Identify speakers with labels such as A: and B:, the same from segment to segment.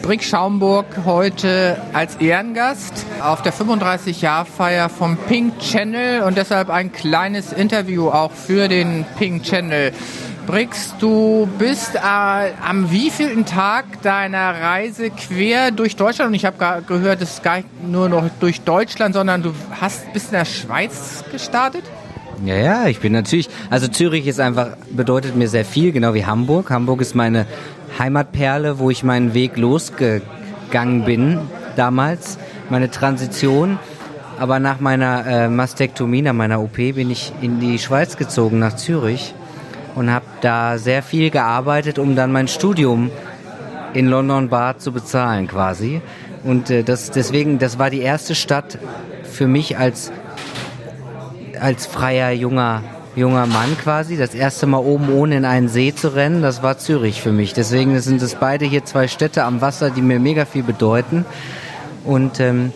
A: Brix Schaumburg heute als Ehrengast auf der 35-Jahr-Feier vom Pink Channel und deshalb ein kleines Interview auch für den Pink Channel. Brix, du bist am wievielten Tag deiner Reise quer durch Deutschland? Und ich habe gehört, es ist gar nicht nur noch durch Deutschland, sondern du bist in der Schweiz gestartet?
B: Ja, ich bin natürlich, also Zürich bedeutet mir sehr viel, genau wie Hamburg. Hamburg ist meine Heimatperle, wo ich meinen Weg losgegangen bin damals, meine Transition. Aber nach meiner Mastektomie, nach meiner OP, bin ich in die Schweiz gezogen, nach Zürich. Und habe da sehr viel gearbeitet, um dann mein Studium in London Bath zu bezahlen quasi. Und das war die erste Stadt für mich als freier junger Mann quasi. Das erste Mal oben ohne in einen See zu rennen, das war Zürich für mich. Deswegen sind es beide hier zwei Städte am Wasser, die mir mega viel bedeuten. Und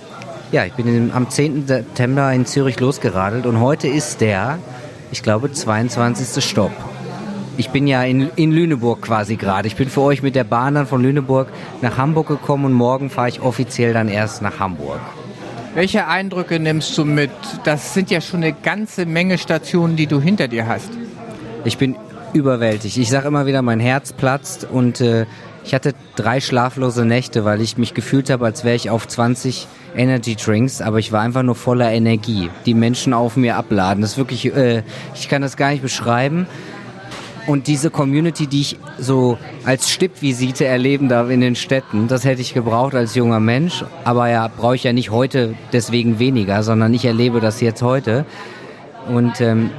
B: ich bin am 10. September in Zürich losgeradelt und heute ist der, ich glaube, 22. Stopp. Ich bin ja in Lüneburg quasi gerade. Ich bin für euch mit der Bahn dann von Lüneburg nach Hamburg gekommen und morgen fahre ich offiziell dann erst nach Hamburg.
A: Welche Eindrücke nimmst du mit? Das sind ja schon eine ganze Menge Stationen, die du hinter dir hast.
B: Ich bin überwältigt. Ich sage immer wieder, mein Herz platzt und ich hatte 3 schlaflose Nächte, weil ich mich gefühlt habe, als wäre ich auf 20 Energy Drinks, aber ich war einfach nur voller Energie. Die Menschen auf mir abladen. Das ist wirklich, ich kann das gar nicht beschreiben. Und diese Community, die ich so als Stippvisite erleben darf in den Städten, das hätte ich gebraucht als junger Mensch. Aber ja, brauche ich ja nicht heute deswegen weniger, sondern ich erlebe das jetzt heute. Und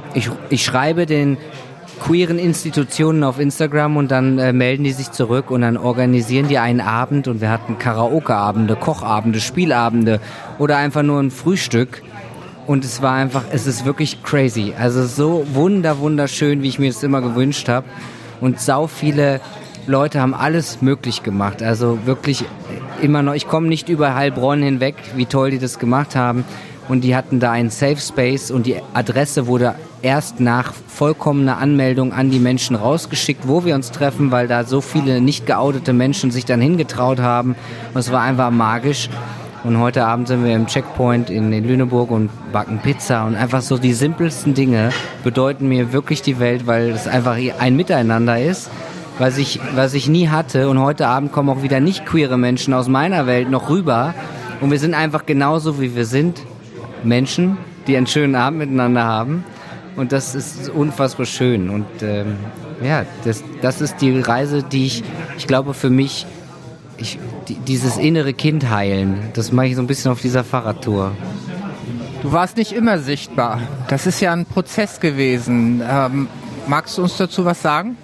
B: ich schreibe den queeren Institutionen auf Instagram und dann melden die sich zurück und dann organisieren die einen Abend und wir hatten Karaoke-Abende, Kochabende, Spielabende oder einfach nur ein Frühstück. Und es ist wirklich crazy. Also so wunderschön, wie ich mir das immer gewünscht habe. Und sau viele Leute haben alles möglich gemacht. Also wirklich immer noch, ich komme nicht über Heilbronn hinweg, wie toll die das gemacht haben. Und die hatten da einen Safe Space und die Adresse wurde erst nach vollkommener Anmeldung an die Menschen rausgeschickt, wo wir uns treffen, weil da so viele nicht geoutete Menschen sich dann hingetraut haben. Und es war einfach magisch. Und heute Abend sind wir im Checkpoint in Lüneburg und backen Pizza und einfach so die simpelsten Dinge bedeuten mir wirklich die Welt, weil es einfach ein Miteinander ist, was ich nie hatte. Und heute Abend kommen auch wieder nicht queere Menschen aus meiner Welt noch rüber und wir sind einfach genauso, wie wir sind. Menschen, die einen schönen Abend miteinander haben und das ist unfassbar schön. Und das ist die Reise, die ich glaube für mich, dieses innere Kind heilen, das mache ich so ein bisschen auf dieser Fahrradtour.
A: Du warst nicht immer sichtbar. Das ist ja ein Prozess gewesen. Magst du uns dazu was sagen?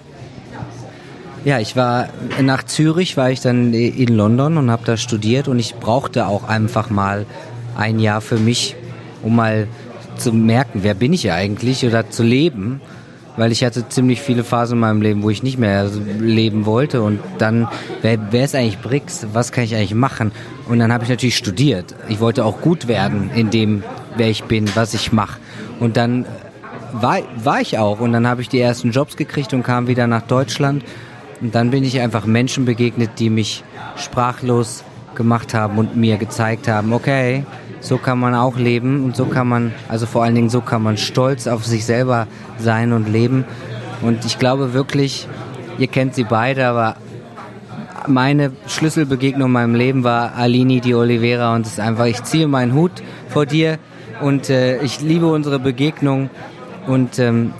B: Ja, nach Zürich war ich dann in London und habe da studiert und ich brauchte auch einfach mal ein Jahr für mich, um mal zu merken, wer bin ich eigentlich oder zu leben. Weil ich hatte ziemlich viele Phasen in meinem Leben, wo ich nicht mehr leben wollte. Und dann, wer ist eigentlich Brix? Was kann ich eigentlich machen? Und dann habe ich natürlich studiert. Ich wollte auch gut werden in dem, wer ich bin, was ich mache. Und dann war ich auch. Und dann habe ich die ersten Jobs gekriegt und kam wieder nach Deutschland. Und dann bin ich einfach Menschen begegnet, die mich sprachlos gemacht haben und mir gezeigt haben, okay, so kann man auch leben und so kann man stolz auf sich selber sein und leben. Und ich glaube wirklich, ihr kennt sie beide, aber meine Schlüsselbegegnung in meinem Leben war Aline de Oliveira und es ist einfach, ich ziehe meinen Hut vor dir und ich liebe unsere Begegnung und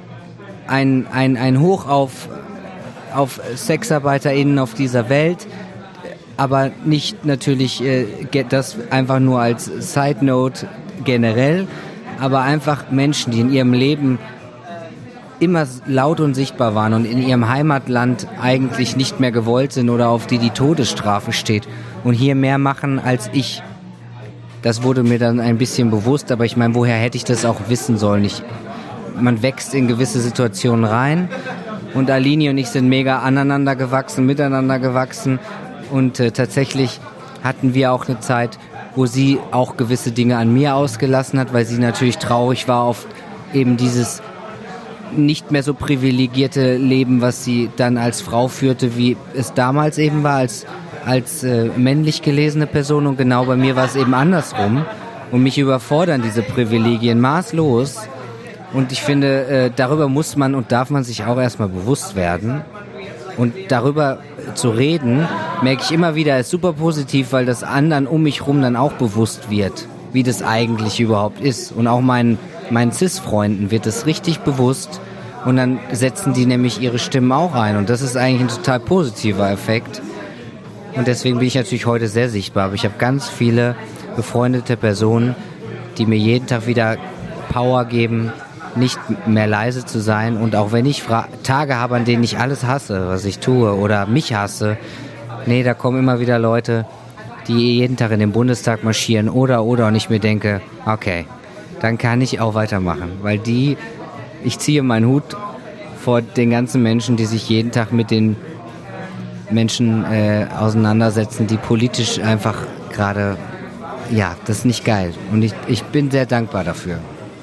B: ein Hoch auf SexarbeiterInnen auf dieser Welt, aber nicht natürlich das einfach nur als Side Note generell, aber einfach Menschen, die in ihrem Leben immer laut und sichtbar waren und in ihrem Heimatland eigentlich nicht mehr gewollt sind oder auf die Todesstrafe steht und hier mehr machen als ich. Das wurde mir dann ein bisschen bewusst, aber ich meine, woher hätte ich das auch wissen sollen? Man wächst in gewisse Situationen rein und Aline und ich sind mega aneinander gewachsen, miteinander gewachsen. Und tatsächlich hatten wir auch eine Zeit, wo sie auch gewisse Dinge an mir ausgelassen hat, weil sie natürlich traurig war auf eben dieses nicht mehr so privilegierte Leben, was sie dann als Frau führte, wie es damals eben war, als männlich gelesene Person und genau bei mir war es eben andersrum. Und mich überfordern diese Privilegien maßlos. Und ich finde, darüber muss man und darf man sich auch erstmal bewusst werden. Und darüber zu reden, merke ich immer wieder, ist super positiv, weil das anderen um mich rum dann auch bewusst wird, wie das eigentlich überhaupt ist. Und auch meinen Cis-Freunden wird es richtig bewusst. Und dann setzen die nämlich ihre Stimmen auch ein. Und das ist eigentlich ein total positiver Effekt. Und deswegen bin ich natürlich heute sehr sichtbar. Aber ich habe ganz viele befreundete Personen, die mir jeden Tag wieder Power geben, nicht mehr leise zu sein. Und auch wenn ich Tage habe, an denen ich alles hasse, was ich tue oder mich hasse, nee, da kommen immer wieder Leute, die jeden Tag in den Bundestag marschieren oder und ich mir denke, okay, dann kann ich auch weitermachen. Weil ich ziehe meinen Hut vor den ganzen Menschen, die sich jeden Tag mit den Menschen auseinandersetzen, die politisch einfach gerade, ja, das ist nicht geil. Und ich bin sehr dankbar dafür.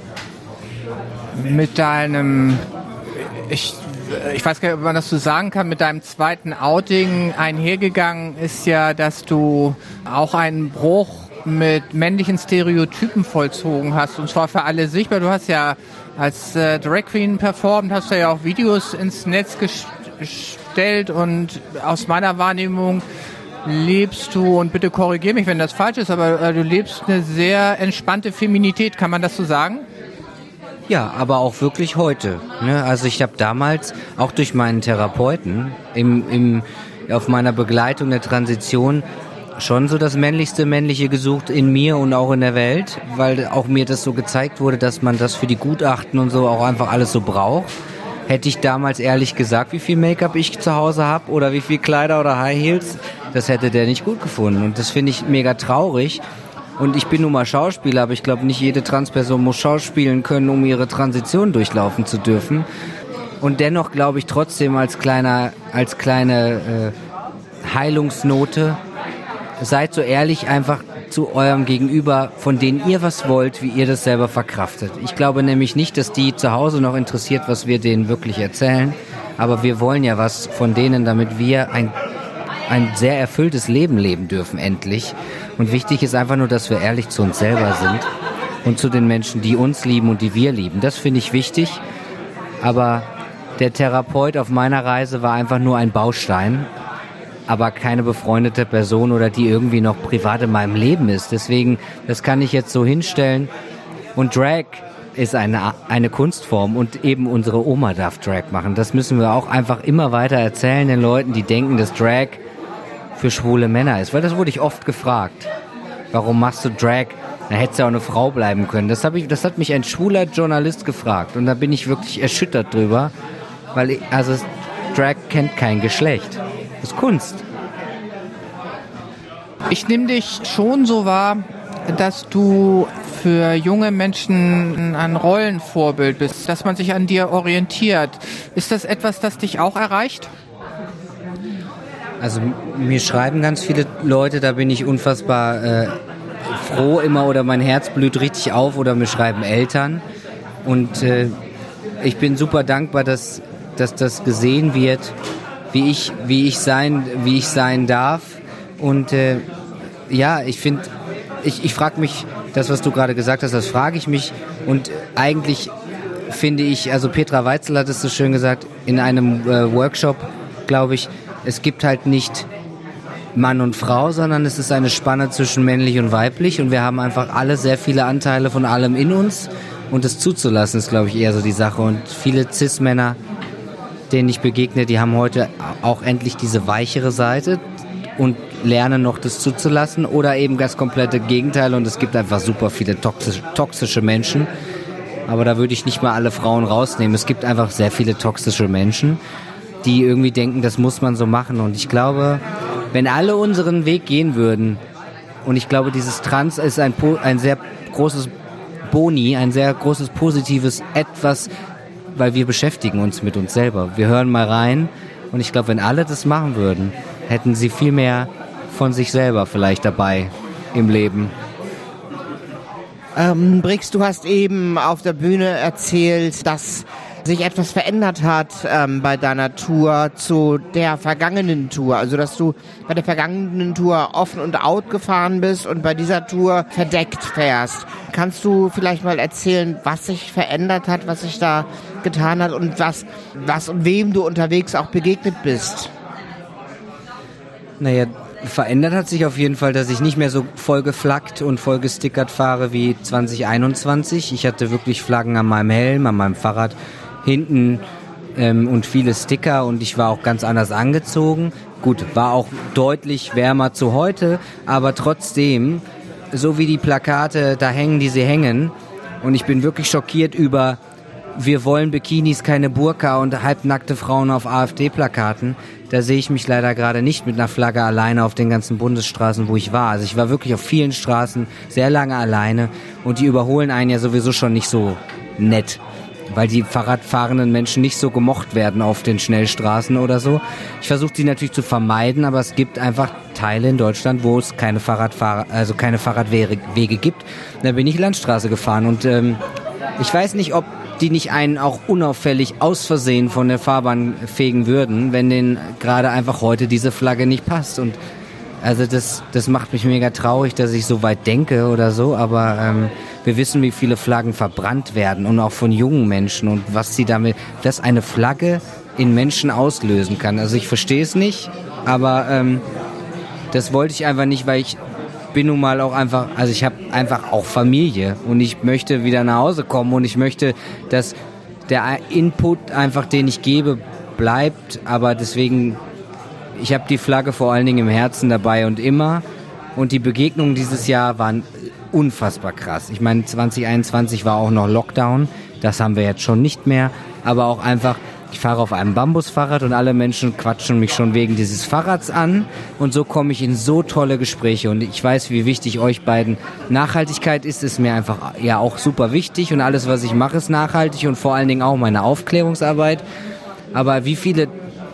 A: Mit deinem, ich weiß gar nicht, ob man das so sagen kann, mit deinem zweiten Outing einhergegangen ist ja, dass du auch einen Bruch mit männlichen Stereotypen vollzogen hast. Und zwar für alle sichtbar. Du hast ja als Drag Queen performt, hast du ja auch Videos ins Netz gestellt und aus meiner Wahrnehmung lebst du, und bitte korrigiere mich, wenn das falsch ist, aber du lebst eine sehr entspannte Feminität. Kann man das so sagen?
B: Ja, aber auch wirklich heute. Ne? Also ich habe damals, auch durch meinen Therapeuten, auf meiner Begleitung der Transition schon so das Männliche gesucht in mir und auch in der Welt, weil auch mir das so gezeigt wurde, dass man das für die Gutachten und so auch einfach alles so braucht. Hätte ich damals ehrlich gesagt, wie viel Make-up ich zu Hause habe oder wie viel Kleider oder High Heels, das hätte der nicht gut gefunden. Und das finde ich mega traurig. Und ich bin nun mal Schauspieler, aber ich glaube, nicht jede Transperson muss schauspielen können, um ihre Transition durchlaufen zu dürfen. Und dennoch glaube ich trotzdem als kleine Heilungsnote, seid so ehrlich einfach zu eurem Gegenüber, von denen ihr was wollt, wie ihr das selber verkraftet. Ich glaube nämlich nicht, dass die zu Hause noch interessiert, was wir denen wirklich erzählen. Aber wir wollen ja was von denen, damit wir ein sehr erfülltes Leben leben dürfen, endlich. Und wichtig ist einfach nur, dass wir ehrlich zu uns selber sind und zu den Menschen, die uns lieben und die wir lieben. Das finde ich wichtig. Aber der Therapeut auf meiner Reise war einfach nur ein Baustein, aber keine befreundete Person oder die irgendwie noch privat in meinem Leben ist. Deswegen, das kann ich jetzt so hinstellen. Und Drag ist eine Kunstform und eben unsere Oma darf Drag machen. Das müssen wir auch einfach immer weiter erzählen den Leuten, die denken, dass Drag für schwule Männer ist. Weil das wurde ich oft gefragt. Warum machst du Drag? Da hättest du ja auch eine Frau bleiben können. Das hat mich ein schwuler Journalist gefragt. Und da bin ich wirklich erschüttert drüber. Weil Drag kennt kein Geschlecht. Das ist Kunst.
A: Ich nehme dich schon so wahr, dass du für junge Menschen ein Rollenvorbild bist, dass man sich an dir orientiert. Ist das etwas, das dich auch erreicht?
B: Also mir schreiben ganz viele Leute, da bin ich unfassbar froh immer, oder mein Herz blüht richtig auf, oder mir schreiben Eltern. Und ich bin super dankbar, dass das gesehen wird, wie ich sein darf. Und ich finde, ich frage mich, das, was du gerade gesagt hast, das frage ich mich. Und eigentlich finde ich, also Petra Weitzel hat es so schön gesagt, in einem Workshop, glaube ich, es gibt halt nicht Mann und Frau, sondern es ist eine Spanne zwischen männlich und weiblich. Und wir haben einfach alle sehr viele Anteile von allem in uns. Und das zuzulassen ist, glaube ich, eher so die Sache. Und viele Cis-Männer, denen ich begegne, die haben heute auch endlich diese weichere Seite und lernen noch, das zuzulassen, oder eben das komplette Gegenteil, und es gibt einfach super viele toxische Menschen, aber da würde ich nicht mal alle Frauen rausnehmen. Es gibt einfach sehr viele toxische Menschen, die irgendwie denken, das muss man so machen, und ich glaube, wenn alle unseren Weg gehen würden, und ich glaube, dieses Trans ist ein sehr großes Boni, ein sehr großes positives Etwas, weil wir beschäftigen uns mit uns selber. Wir hören mal rein, und ich glaube, wenn alle das machen würden, hätten sie viel mehr von sich selber vielleicht dabei im Leben.
C: Brix, du hast eben auf der Bühne erzählt, dass sich etwas verändert hat bei deiner Tour zu der vergangenen Tour. Also dass du bei der vergangenen Tour offen und out gefahren bist und bei dieser Tour verdeckt fährst. Kannst du vielleicht mal erzählen, was sich verändert hat, was sich da getan hat und was und wem du unterwegs auch begegnet bist?
B: Naja, verändert hat sich auf jeden Fall, dass ich nicht mehr so voll geflaggt und voll gestickert fahre wie 2021. Ich hatte wirklich Flaggen an meinem Helm, an meinem Fahrrad hinten und viele Sticker und ich war auch ganz anders angezogen. Gut, war auch deutlich wärmer zu heute, aber trotzdem, so wie die Plakate da hängen, die sie hängen, und ich bin wirklich schockiert über "Wir wollen Bikinis, keine Burka" und halbnackte Frauen auf AfD-Plakaten. Da sehe ich mich leider gerade nicht mit einer Flagge alleine auf den ganzen Bundesstraßen, wo ich war. Also ich war wirklich auf vielen Straßen sehr lange alleine und die überholen einen ja sowieso schon nicht so nett, weil die Fahrradfahrenden Menschen nicht so gemocht werden auf den Schnellstraßen oder so. Ich versuche die natürlich zu vermeiden, aber es gibt einfach Teile in Deutschland, wo es keine Fahrradwege gibt. Da bin ich Landstraße gefahren und ich weiß nicht, ob die nicht einen auch unauffällig aus Versehen von der Fahrbahn fegen würden, wenn denen gerade einfach heute diese Flagge nicht passt. Und also das macht mich mega traurig, dass ich so weit denke oder so, aber wir wissen, wie viele Flaggen verbrannt werden und auch von jungen Menschen und was eine Flagge in Menschen auslösen kann. Also ich verstehe es nicht, aber das wollte ich einfach nicht, weil ich bin nun mal auch einfach, also ich habe einfach auch Familie und ich möchte wieder nach Hause kommen und ich möchte, dass der Input einfach, den ich gebe, bleibt, aber deswegen, ich habe die Flagge vor allen Dingen im Herzen dabei und immer, und die Begegnungen dieses Jahr waren unfassbar krass. Ich meine, 2021 war auch noch Lockdown, das haben wir jetzt schon nicht mehr, aber auch einfach, ich fahre auf einem Bambusfahrrad und alle Menschen quatschen mich schon wegen dieses Fahrrads an und so komme ich in so tolle Gespräche und ich weiß, wie wichtig euch beiden Nachhaltigkeit ist mir einfach ja auch super wichtig und alles, was ich mache, ist nachhaltig und vor allen Dingen auch meine Aufklärungsarbeit, aber wie viele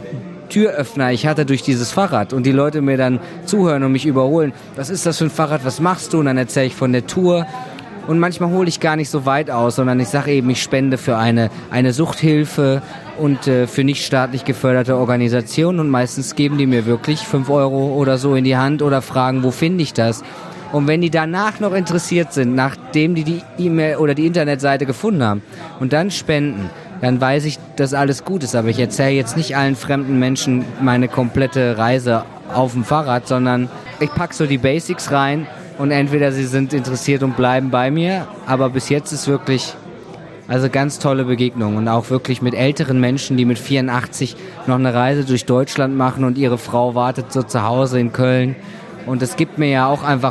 B: Türöffner ich hatte durch dieses Fahrrad und die Leute mir dann zuhören und mich überholen, was ist das für ein Fahrrad, was machst du, und dann erzähle ich von der Tour. Und manchmal hole ich gar nicht so weit aus, sondern ich sage eben, ich spende für eine Suchthilfe und für nicht staatlich geförderte Organisationen und meistens geben die mir wirklich 5 Euro oder so in die Hand oder fragen, wo finde ich das? Und wenn die danach noch interessiert sind, nachdem die E-Mail oder die Internetseite gefunden haben und dann spenden, dann weiß ich, dass alles gut ist. Aber ich erzähle jetzt nicht allen fremden Menschen meine komplette Reise auf dem Fahrrad, sondern ich packe so die Basics rein. Und entweder sie sind interessiert und bleiben bei mir, aber bis jetzt ist wirklich, also ganz tolle Begegnung und auch wirklich mit älteren Menschen, die mit 84 noch eine Reise durch Deutschland machen und ihre Frau wartet so zu Hause in Köln. Und es gibt mir ja auch einfach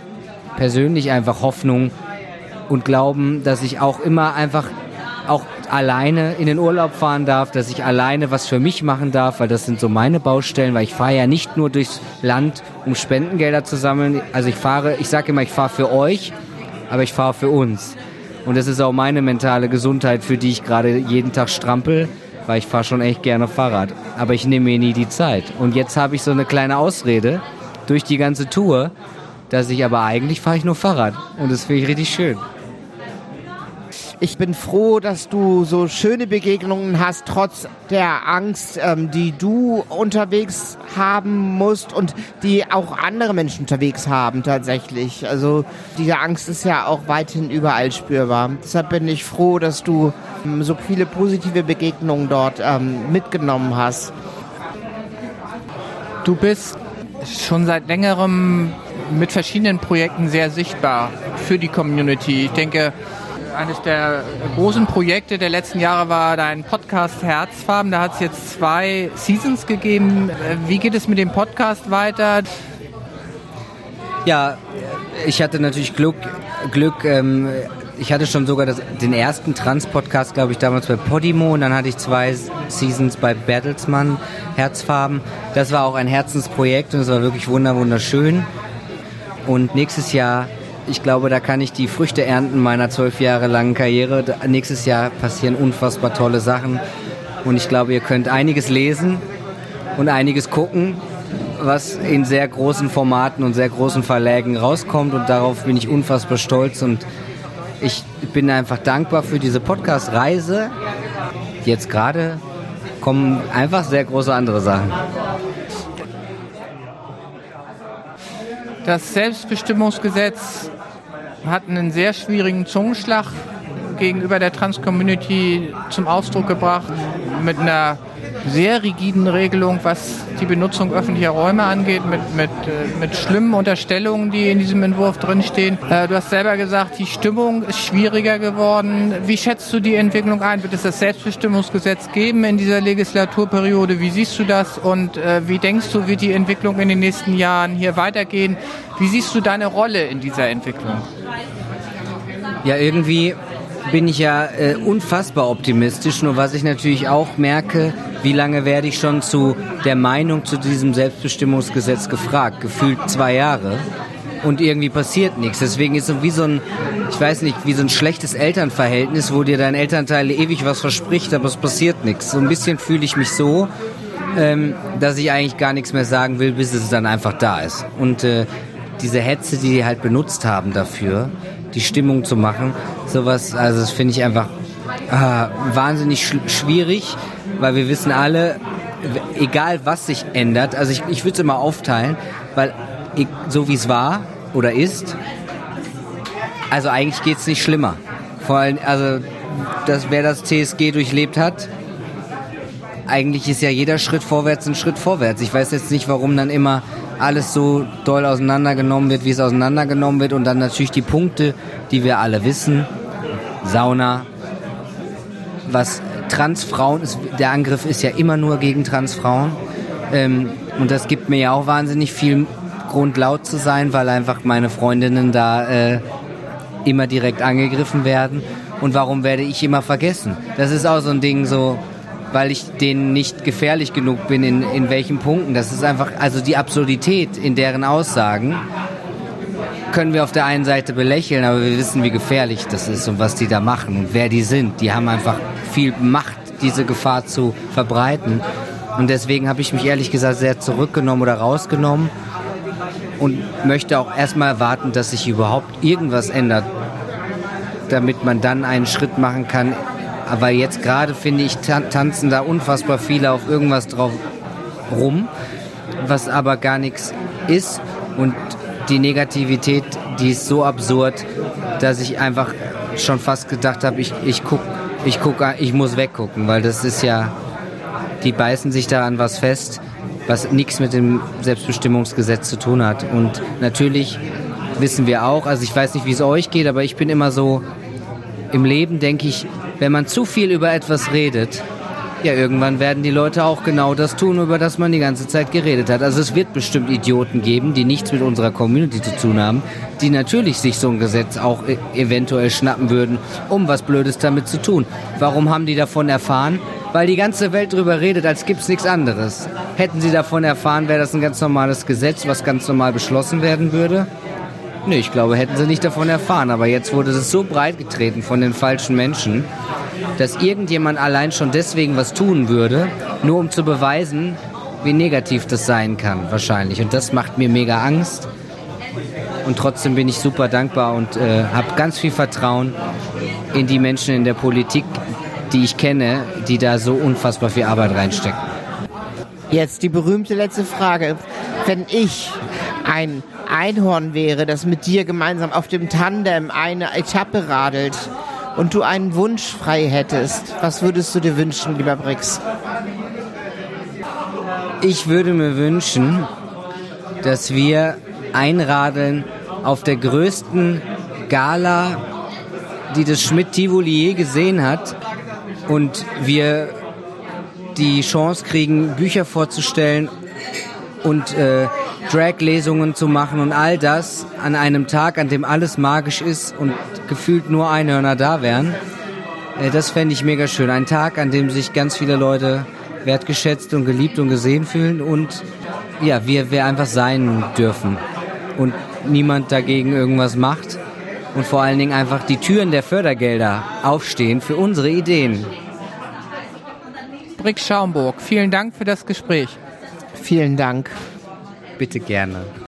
B: persönlich einfach Hoffnung und Glauben, dass ich auch immer einfach auch alleine in den Urlaub fahren darf, dass ich alleine was für mich machen darf, weil das sind so meine Baustellen, weil ich fahre ja nicht nur durchs Land, um Spendengelder zu sammeln. Also ich sage immer, ich fahre für euch, aber ich fahre für uns. Und das ist auch meine mentale Gesundheit, für die ich gerade jeden Tag strampel, weil ich fahre schon echt gerne Fahrrad. Aber ich nehme mir nie die Zeit. Und jetzt habe ich so eine kleine Ausrede durch die ganze Tour, dass ich aber eigentlich fahre ich nur Fahrrad. Und das finde ich richtig schön.
C: Ich bin froh, dass du so schöne Begegnungen hast, trotz der Angst, die du unterwegs haben musst und die auch andere Menschen unterwegs haben tatsächlich. Also diese Angst ist ja auch weithin überall spürbar. Deshalb bin ich froh, dass du so viele positive Begegnungen dort mitgenommen hast.
A: Du bist schon seit längerem mit verschiedenen Projekten sehr sichtbar für die Community. Ich denke, eines der großen Projekte der letzten Jahre war dein Podcast Herzfarben. Da hat es jetzt 2 Seasons gegeben. Wie geht es mit dem Podcast weiter?
B: Ja, ich hatte natürlich Glück. Ich hatte schon sogar den ersten Trans-Podcast, glaube ich, damals bei Podimo. Und dann hatte ich 2 Seasons bei Bertelsmann, Herzfarben. Das war auch ein Herzensprojekt und es war wirklich wunderschön. Und nächstes Jahr, ich glaube, da kann ich die Früchte ernten meiner 12 Jahre langen Karriere. Nächstes Jahr passieren unfassbar tolle Sachen. Und ich glaube, ihr könnt einiges lesen und einiges gucken, was in sehr großen Formaten und sehr großen Verlägen rauskommt. Und darauf bin ich unfassbar stolz. Und ich bin einfach dankbar für diese Podcast-Reise. Jetzt gerade kommen einfach sehr große andere Sachen.
A: Das Selbstbestimmungsgesetz hat einen sehr schwierigen Zungenschlag gegenüber der Trans-Community zum Ausdruck gebracht, mit einer sehr rigiden Regelung, was die Benutzung öffentlicher Räume angeht, mit schlimmen Unterstellungen, die in diesem Entwurf drinstehen. Du hast selber gesagt, die Stimmung ist schwieriger geworden. Wie schätzt du die Entwicklung ein? Wird es das Selbstbestimmungsgesetz geben in dieser Legislaturperiode? Wie siehst du das und wie denkst du, wird die Entwicklung in den nächsten Jahren hier weitergehen? Wie siehst du deine Rolle in dieser Entwicklung?
B: Ja, irgendwie bin ich ja unfassbar optimistisch, nur was ich natürlich auch merke, wie lange werde ich schon zu der Meinung zu diesem Selbstbestimmungsgesetz gefragt? Gefühlt 2 Jahre und irgendwie passiert nichts. Deswegen ist es wie so ein, ich weiß nicht, wie so ein schlechtes Elternverhältnis, wo dir dein Elternteil ewig was verspricht, aber es passiert nichts. So ein bisschen fühle ich mich so, dass ich eigentlich gar nichts mehr sagen will, bis es dann einfach da ist. Und diese Hetze, die die halt benutzt haben dafür, die Stimmung zu machen, sowas, also das finde ich einfach wahnsinnig schwierig, weil wir wissen alle, egal was sich ändert, also ich würde es immer aufteilen, weil so wie es war oder ist, also eigentlich geht es nicht schlimmer. Vor allem, also wer das TSG durchlebt hat, eigentlich ist ja jeder Schritt vorwärts ein Schritt vorwärts. Ich weiß jetzt nicht, warum dann immer alles so doll auseinandergenommen wird, wie es auseinandergenommen wird und dann natürlich die Punkte, die wir alle wissen, Sauna, was Transfrauen ist, der Angriff ist ja immer nur gegen Transfrauen und das gibt mir ja auch wahnsinnig viel Grund laut zu sein, weil einfach meine Freundinnen da immer direkt angegriffen werden und warum werde ich immer vergessen? Das ist auch so ein Ding so, weil ich denen nicht gefährlich genug bin, in welchen Punkten. Das ist einfach, also die Absurdität in deren Aussagen können wir auf der einen Seite belächeln, aber wir wissen, wie gefährlich das ist und was die da machen und wer die sind. Die haben einfach viel Macht, diese Gefahr zu verbreiten. Und deswegen habe ich mich ehrlich gesagt sehr zurückgenommen oder rausgenommen und möchte auch erstmal warten, dass sich überhaupt irgendwas ändert, damit man dann einen Schritt machen kann. Aber jetzt gerade, finde ich, tanzen da unfassbar viele auf irgendwas drauf rum, was aber gar nichts ist. Und die Negativität, die ist so absurd, dass ich einfach schon fast gedacht habe, ich muss weggucken, weil das ist ja, die beißen sich da an was fest, was nichts mit dem Selbstbestimmungsgesetz zu tun hat. Und natürlich wissen wir auch, also ich weiß nicht, wie es euch geht, aber ich bin immer so, im Leben denke ich, wenn man zu viel über etwas redet, ja, irgendwann werden die Leute auch genau das tun, über das man die ganze Zeit geredet hat. Also es wird bestimmt Idioten geben, die nichts mit unserer Community zu tun haben, die natürlich sich so ein Gesetz auch eventuell schnappen würden, um was Blödes damit zu tun. Warum haben die davon erfahren? Weil die ganze Welt drüber redet, als gibt's nichts anderes. Hätten sie davon erfahren, wäre das ein ganz normales Gesetz, was ganz normal beschlossen werden würde? Nee, ich glaube, hätten sie nicht davon erfahren. Aber jetzt wurde es so breit getreten von den falschen Menschen, dass irgendjemand allein schon deswegen was tun würde, nur um zu beweisen, wie negativ das sein kann, wahrscheinlich. Und das macht mir mega Angst. Und trotzdem bin ich super dankbar und habe ganz viel Vertrauen in die Menschen in der Politik, die ich kenne, die da so unfassbar viel Arbeit reinstecken.
C: Jetzt die berühmte letzte Frage. Wenn ich ein Einhorn wäre, das mit dir gemeinsam auf dem Tandem eine Etappe radelt und du einen Wunsch frei hättest, was würdest du dir wünschen, lieber Brix?
B: Ich würde mir wünschen, dass wir einradeln auf der größten Gala, die das Schmidt-Tivoli je gesehen hat, und wir die Chance kriegen, Bücher vorzustellen und Drag-Lesungen zu machen und all das an einem Tag, an dem alles magisch ist und gefühlt nur Einhörner da wären. Das fände ich mega schön. Ein Tag, an dem sich ganz viele Leute wertgeschätzt und geliebt und gesehen fühlen und ja, wir einfach sein dürfen und niemand dagegen irgendwas macht und vor allen Dingen einfach die Türen der Fördergelder aufstehen für unsere Ideen.
A: Brix Schaumburg, vielen Dank für das Gespräch.
C: Vielen Dank.
B: Bitte gerne.